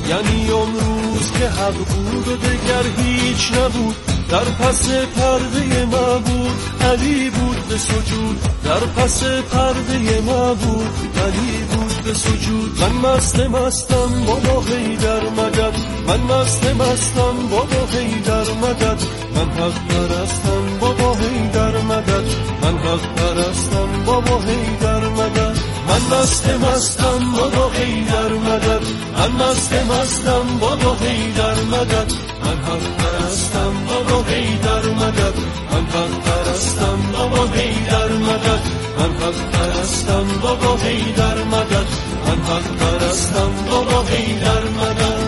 یعنی امروز که حق بود و دگر هیچ نبود. در پس پرده معبود علی بود به سجود، در پس پرده معبود علی بود به سجود. من مستم بابا حیدر مدد، من مستم بابا حیدر مدد. من حق پرستم بابا حیدر مدد، من حق پرستم بابا حیدر مدد. من مستم بابا حیدر مدد، من مستم بابا حیدر مدد. من حق پرستم بابا حیدر مدد، من حق پرستم بابا حیدر مدد. من حق پرستم بابا حیدر مدد، من حق پرستم بابا حیدر مدد.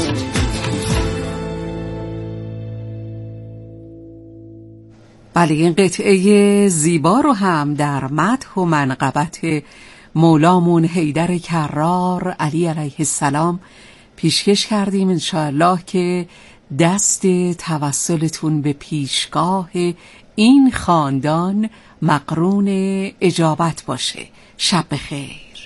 بله، این قطعه زیبا رو هم در مدح و منقبت مولامون حیدر کرار علی علیه السلام پیشکش کردیم. انشاءالله که دست توسلتون به پیشگاه این خاندان مقرون اجابت باشه. شب بخیر.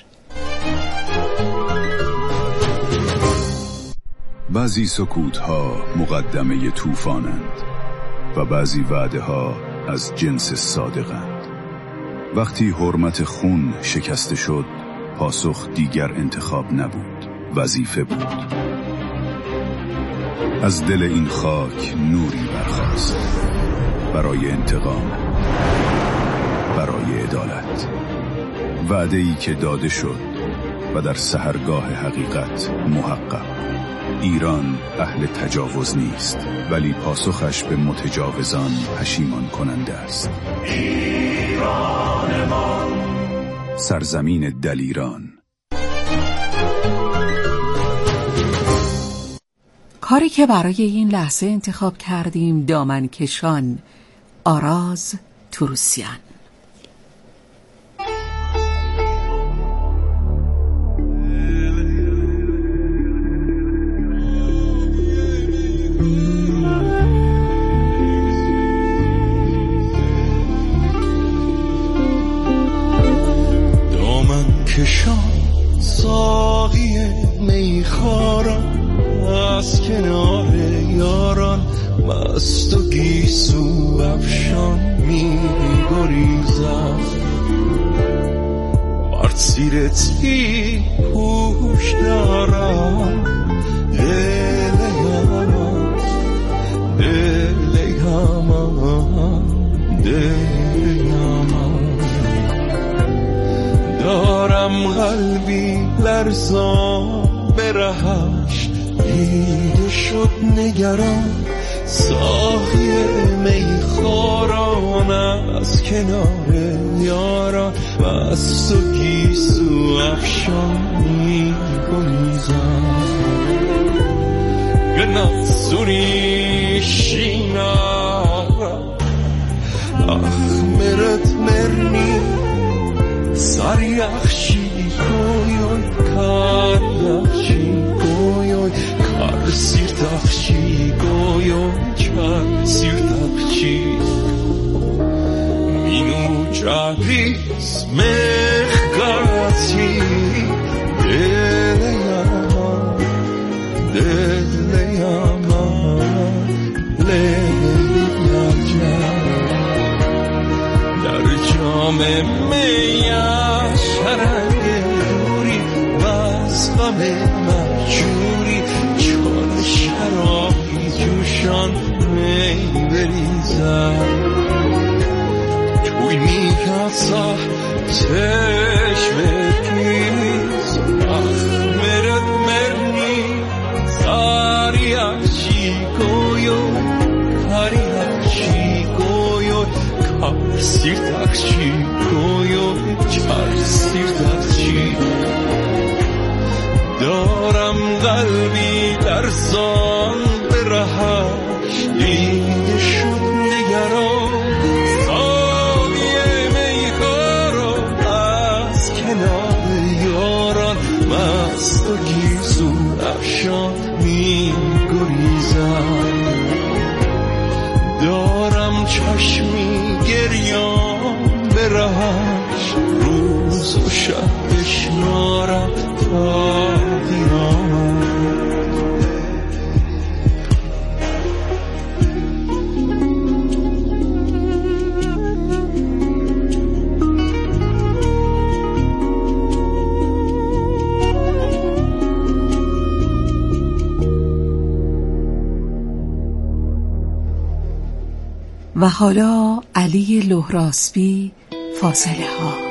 بعضی سکوت‌ها مقدمه طوفانند و بعضی وعده‌ها از جنس صادقند. وقتی حرمت خون شکسته شد، پاسخ دیگر انتخاب نبود، وظیفه بود. از دل این خاک نوری برخاست برای انتقام، برای عدالت. وعده‌ای که داده شد و در سحرگاه حقیقت محقق. ایران اهل تجاوز نیست، ولی پاسخش به متجاوزان پشیمان کننده است. ایران ما، سرزمین دلیران. کاری که برای این لحظه انتخاب کردیم دامنکشان، آراز توروسیان. دامنکشان ساقی میخواران، از کنار یاران مست و گیسو افشان می گریزم. بر سیر تی پوش دارم، دل یامان، دل یامان، دل یامان. دارم قلبی لرزان به رهش، دیده شد نگران ساقی میخواران، از کنار یاران مست و گیسو افشان می گریزم. گناه شینا اخمرت مرنی سریخشی کویون کاریخشی کویون کار سیرتخشی کویون کار سیرتخشی مینو جاریس مخگاتی دل یامان دل یامان در جام میاش رنگ دوری باز غم مهجوری چون شرابی جوشان می بریزم توی میکاسا چشم پیز اخمرت مرنی ساریخشی کویو کاریخشی کویو کار سیرتخشی کویو چار سیرتخشی دارم قلبی لرزان به رهش دیده شد نگران ساقی میخوارو از کنار یاران مست و گیسو افشان می گریزم دارم چشمی گریان به رهش روز و شب بشمارم تا قیامت و حالا علی لهراسبی، فاصله ها.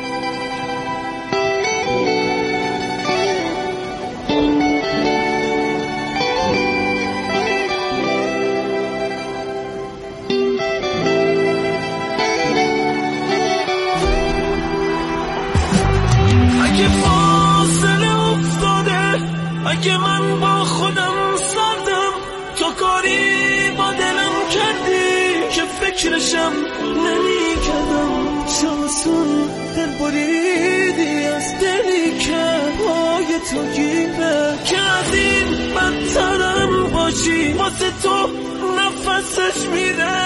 اگه من با خودم سردم، تو کاری با دلم کردی که فکرشم نمی کردم. چاسون دل بریدی از دلی که پای تو گیره، که از این بدترم باشی واسه تو نفسش میره.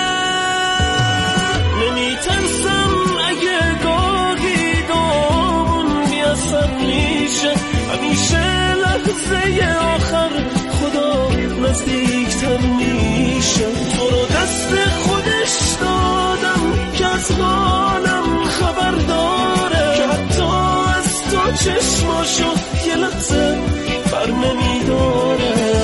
نمی ترسم اگه گاهی دامون بیاسر میشه، همیشه لحظه آخر خدا نزدیکتر میشه. تو رو دست خودش دادم که از حالم خبر داره، که حتی از تو چشماشو یه لحظه بر نمیداره.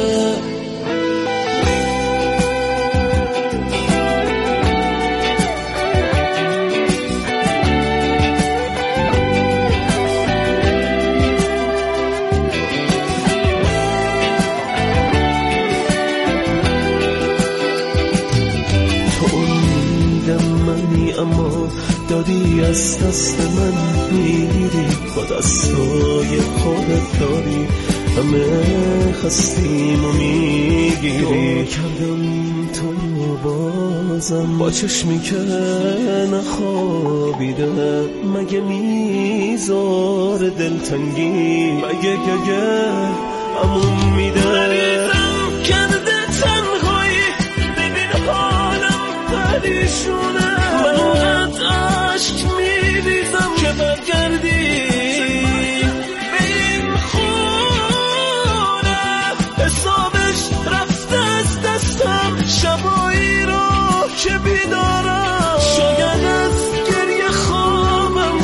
اما دادی از دست من میری، با دستای خودت داری همه خستیم و میگیری. کردم تو بازم با چشمی که نخوابیده، مگه میذار دلتنگی، مگه گگه امون میده. کرده تنهایی ببین حالم پریشونه، عشق میریزم که برگردی به این خونه. حسابش رفته از دستم شبایی رو که بیدارم، شاید از گریه خوابم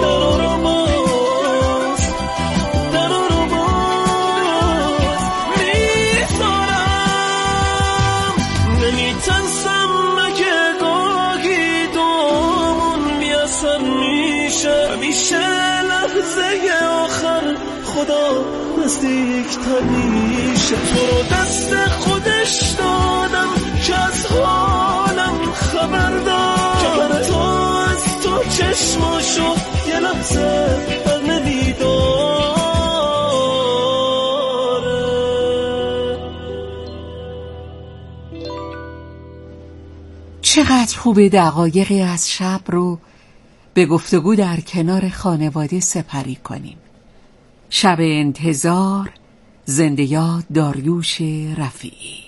در رو باز میذارم. نمیترسم اگه گاهی دامون بیاسر میشه، همیشه لحظه آخر خدا نزدیکتر میشه. تو رو دست خودش دادم که از حالم خبر دار، که حتی از تو چشماشو یه لحظه بر نمیداره. چقدر خوبه دقایقی از شب رو به گفتگو در کنار خانواده سپری کنیم. شب انتظار، زنده یاد داریوش رفیعی.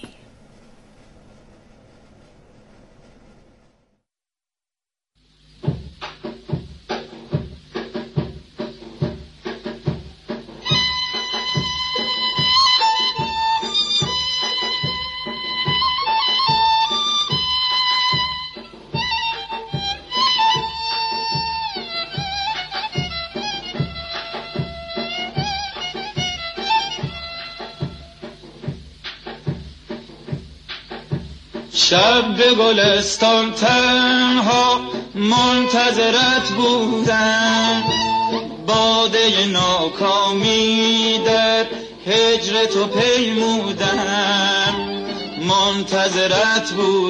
شب به گلستان تنها منتظرت بودم، باده ناکامی در هجر تو پیمودم. منتظرت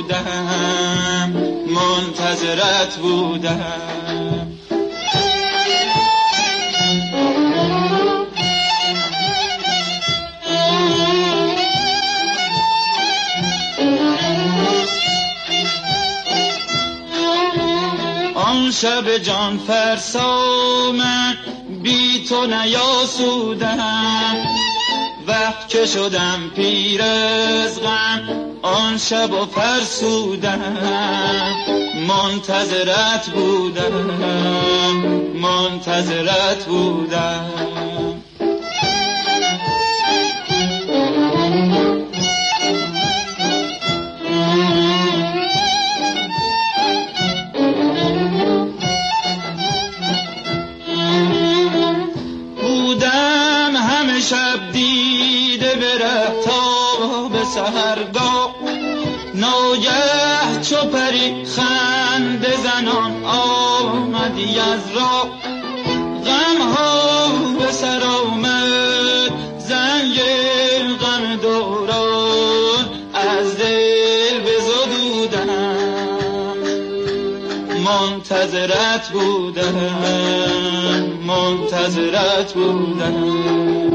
بودم. آن شب جان فرسا من بی تو نیاسودم، وقت که شدم پیر از غم آن شب و فرسودم. منتظرت بودم. شب دیده بره تا به سحرگاه، ناگه چو پری خنده زنان آمدی از راه، غم ها به سر آمد زنگ غم دوران از دل بزدودم، منتظرت بودم، منتظرت بودم.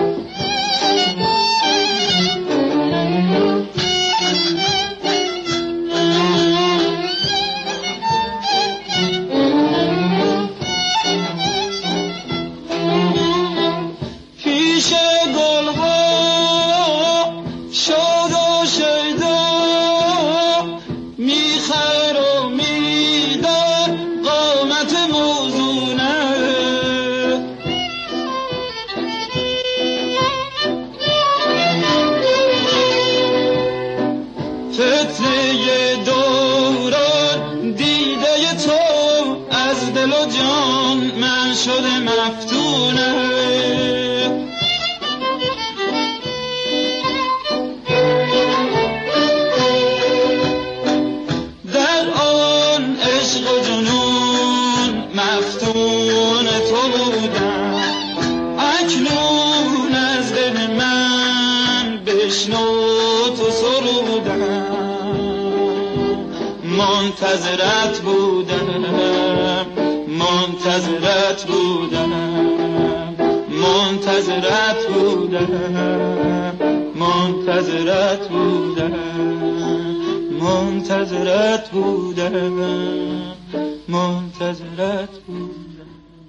شده مفتونه در آن عشق و جنون مفتون تو بودم، اکنون از دل من بشنو تو سرودم، منتظرت بودم، منتظرت بودم، منتظرت بودم، منتظرت بودم، منتظرت بودم، منتظرت بودم.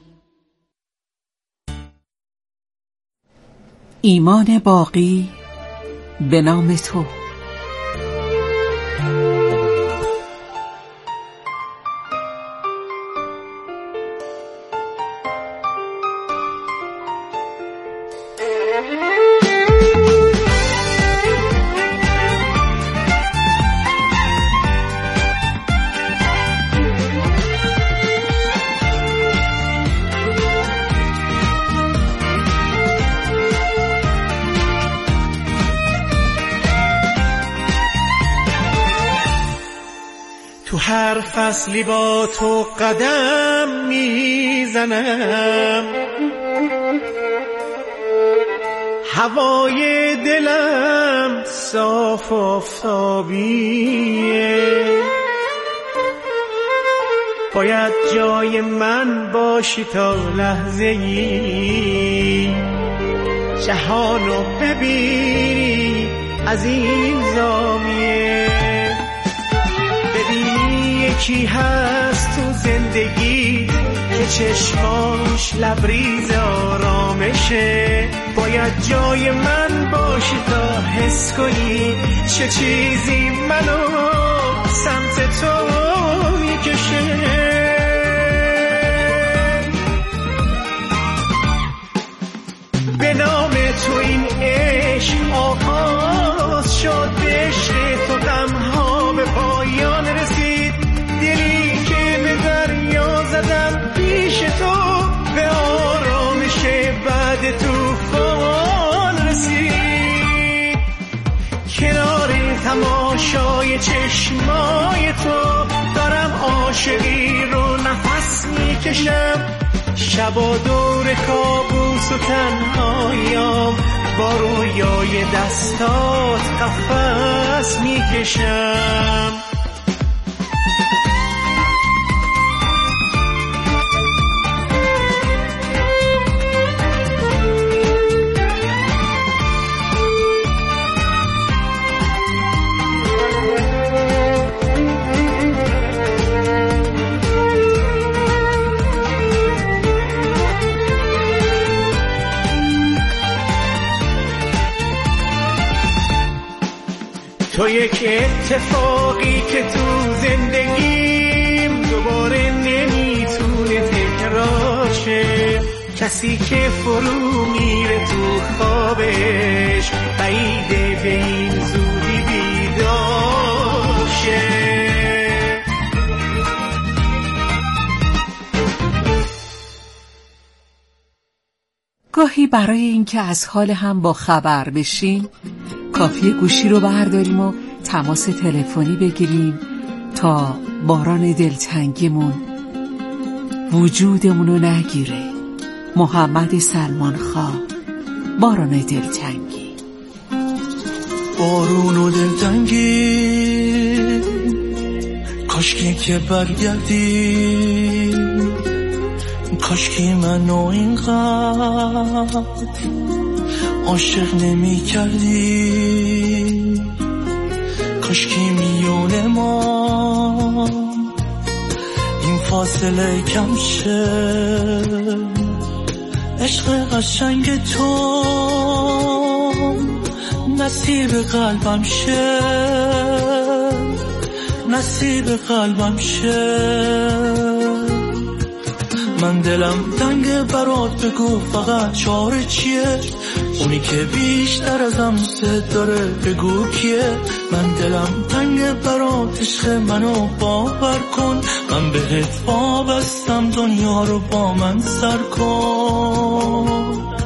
ایمان باقی به نام تو. تو هر فصلی با تو قدم میزنم، هوای دلم صاف آفتابیه، باید جای من باشی تا لحظه‌ای، جهانو ببینی از این زاویه، یکی هست تو زندگی که چشماش لبریز آرامشه، باید جای من باشی تا حس کنی چه چیزی منو سمت تو میکشه. به نام تو این عشق آغاز شد، به عشق تو غم‌ها به پایان رسید، دلی که به دریا زدم پیش تو به آرامش بعد طوفان رسید، کنار تماشای چشمای تو دارم عاشقی رو نفس میکشم، شبا دور کابوس و تنهاییام با رویای دستات قفس میکشم. تو یک اتفاقی که تو زندگیم دوباره نمیتونه تکرار شه، کسی که فرو میره تو خوابش بعیده به این زودی بیدار شه. گاهی برای اینکه از حال هم با خبر بشیم کافیه گوشی رو برداریم و تماس تلفنی بگیریم تا باران دلتنگیمون وجودمونو نگیره. محمد سلمان خان، باران دلتنگی. بارون و دلتنگی کاشکی که برگردی، کاشکی منو اینقدر عاشق نمی کردی، کاشکی میون ما این فاصله کم شه، عشق قشنگ تو نصیب قلبم شه، نصیب قلبم شه. من دلم تنگ برات، بگو فقط چاره چیه؟ اونی که بیشتر ازم دوست داره بگو کیه؟ من دلم تنگ برات، عشق منو باور کن، من بهت وابستم، دنیا رو با من سر کن.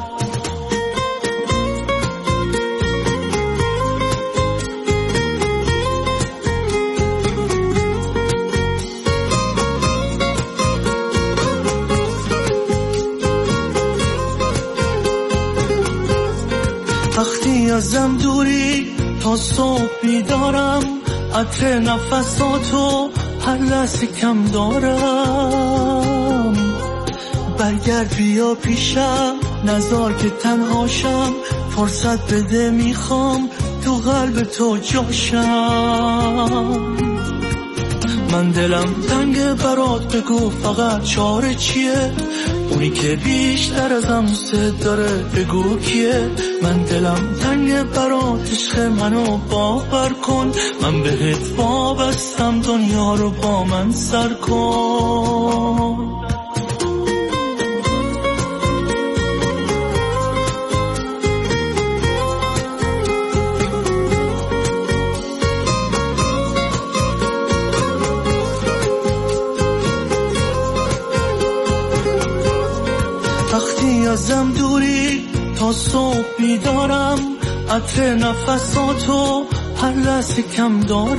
وقتی ازم دوری تا صبح بیدارم، عطر نفساتو هر لحظه کم دارم. برگرد بیا پیشم، نذار که تنهاشم، فرصت بده میخوام تو قلب تو جاشم. من دلم تنگ برات، بگو فقط چاره چیه؟ اونی که بیشتر ازم دوست داره بگو کیه؟ من دلم تنگ برات، عشق منو باور کن، من بهت وابستم، دنیا رو با من سر کن. وقتی ازم دوری تا صبح بیدارم، عطر نفساتو هر لحظه کم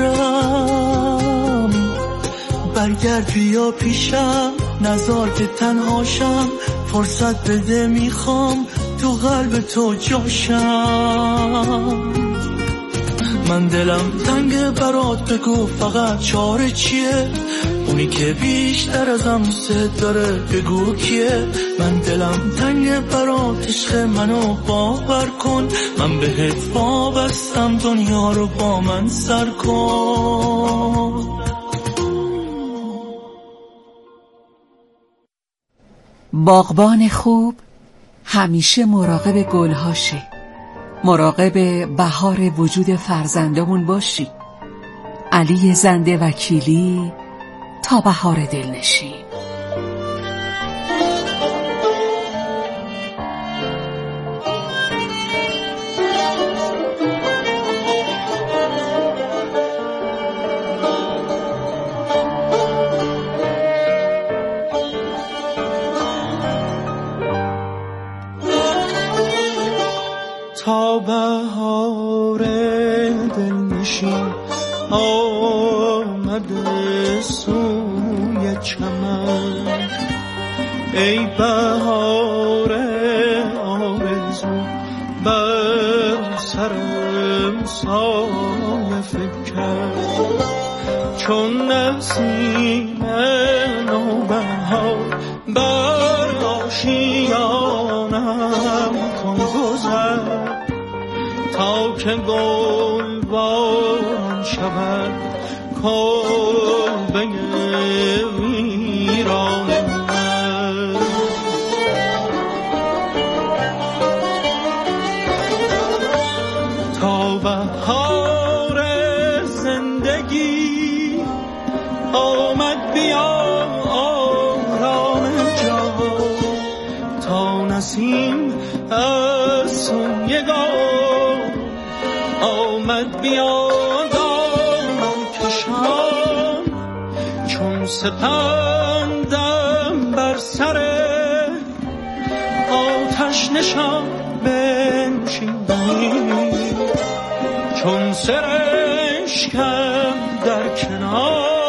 دارم. برگرد بیا پیشم، نذار که تنهاشم، فرصت بده میخوام تو قلب تو جاشم. من دلم تنگ برات، بگو فقط چاره چیه؟ اونی که بیشتر ازم دوست داره بگو کیه؟ من دلم تنگ برات، عشق منو باور کن، من بهت وابستم، دنیا رو با من سر کن. باغبان خوب همیشه مراقب گلهاشه، مراقب بهار وجود فرزندمون باشی. علی زنده وکیلی، تا بهار دلنشین. تا بهار دلنشین آمده سوی چمن، ای بهار آرزو بر سرم سایه فکن، چون نسیم نوبهار بر آشیانم کن گذر، تا که گل باران شود کلبه ویران من. تا بهار زندگی آمد بیا آرام جان، تا نسیم از سوی گل آمد بیا دامن کشان، چون سپندم بر سر آتش نشان بنشین بمی، چون سرشکم در کنار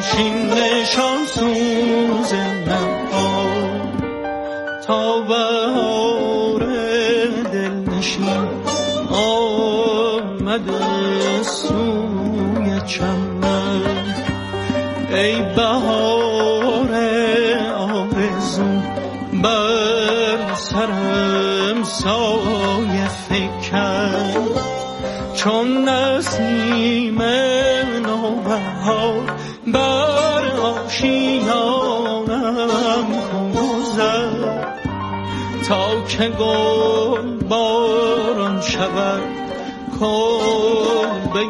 نشین نشان سوز نها تا بهار دلنشین آمده سوی چمن. ای بهار آرزو بر سرم سایه فکن، چون نسیم نوبهار بر آشیانم کن گذر، تا که گل باران شود کلبه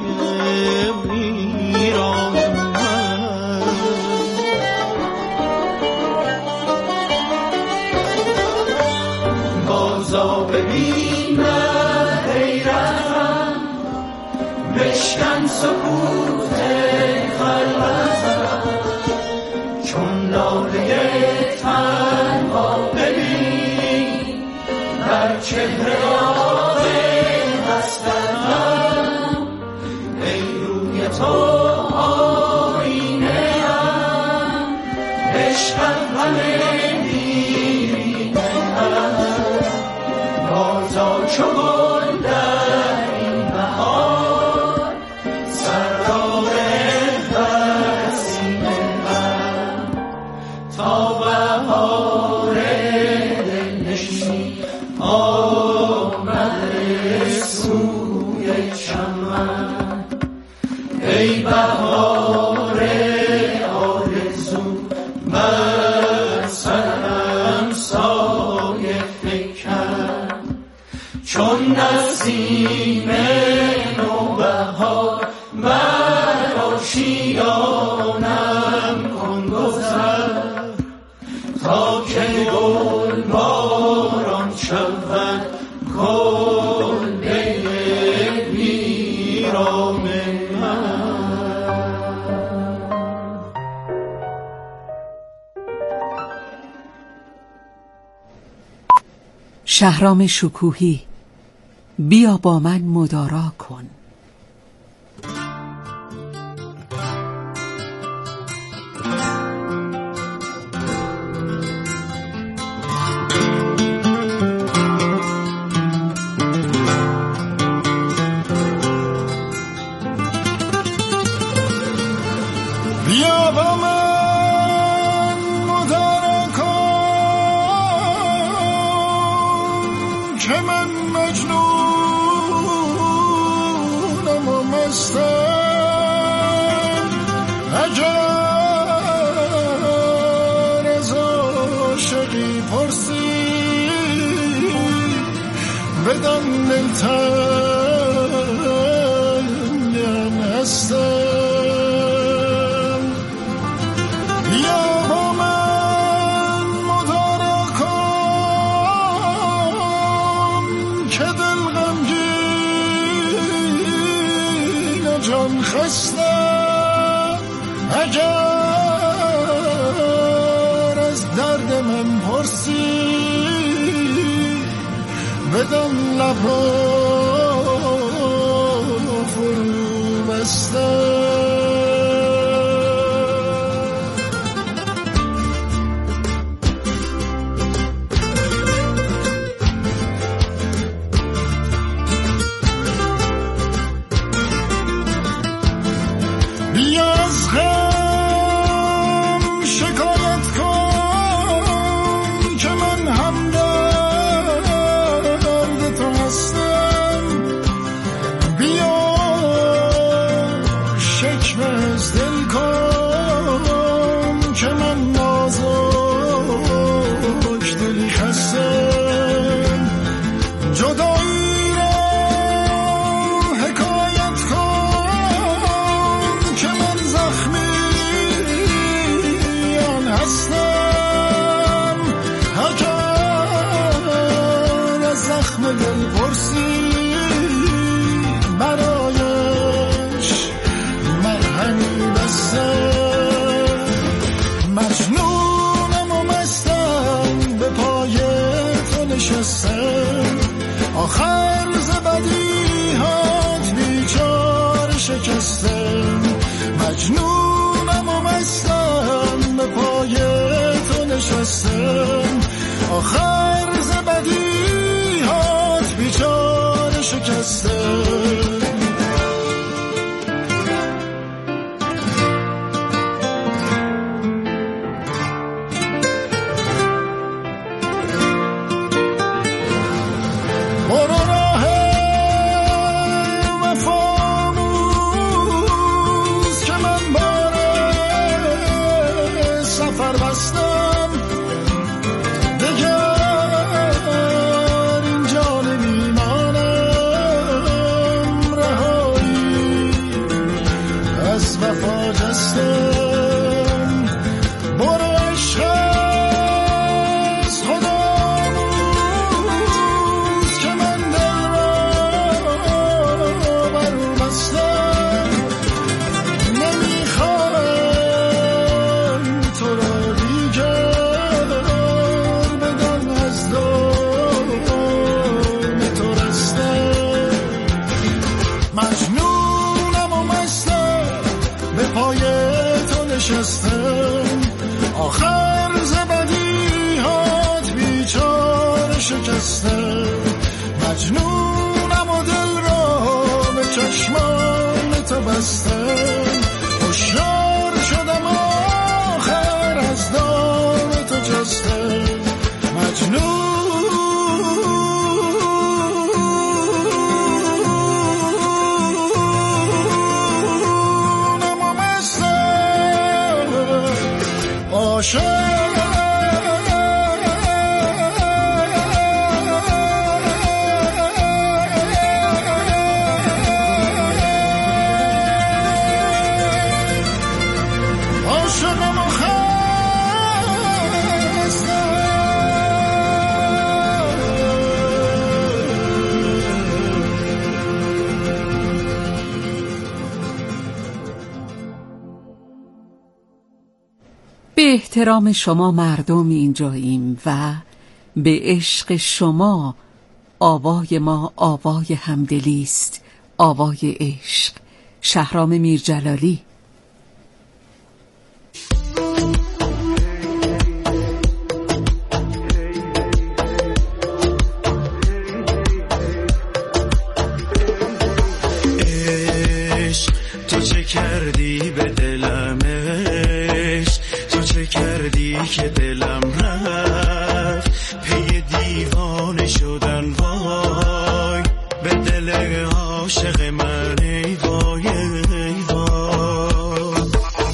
ویران من. بازا ببین حیرتم، بشکن سکوت خلوتم، چون لاله تنها ببین بر چهره آب هستم. ای روی تو آینه ام، عشقت همه دیرینه ام. بازا چو گل در این بهار، سرگار در سینه ام، تا بهار دلنشین آمده سوی چمن. ای بهار آرزو بر سرم سایه فکن، چون نسیم نوبهار بر آشیانم کن گذر، تا که گل باران شود کلبه ویران من. شهرام شکوهی، بیا با من مدارا کن. بیا با من مدارا کن، که من مجنونم و مستم. اگر از عاشقی پرسی، بدان دلتنگم هستم. جان خستم، اگر از درد من پرسی، بدان لب را فرو بستم. بیا از غم شکایت کن، که من هم درد تو هستم. بیا شکایت بسته. آخر زبدی هات بیچاره شکسته. مجنونم و دل را به چشمان تو بسته. هوشیار شدم آخر از دام تو جسته. به احترام شما مردم اینجاییم و به عشق شما آوای ما آوای همدلی است، آوای عشق. شهرام میرجلالی. عشق تو چه کردی به دلم، عشق تو چه کردی که دلم رفت پی دیوانه شدن. وای به دل عاشق من، ای وای ای وای.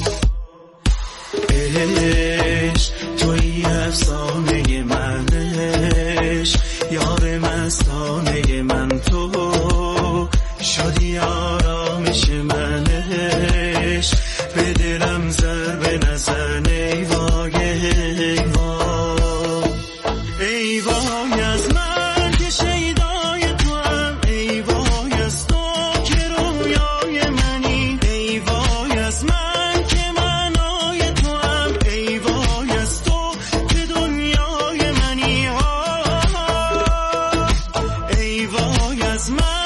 عشق توی افسانه من، عشق یار مستانه من، تو شدی آرامش من. عشق به دلم ضربه نزن، ای وای ای وای. ای وای از من که شیدای تو هم، ای وای از تو که رویای منی، ای وای از من که معنای تو هم، ای وای از تو که دنیای منی. ای وای از من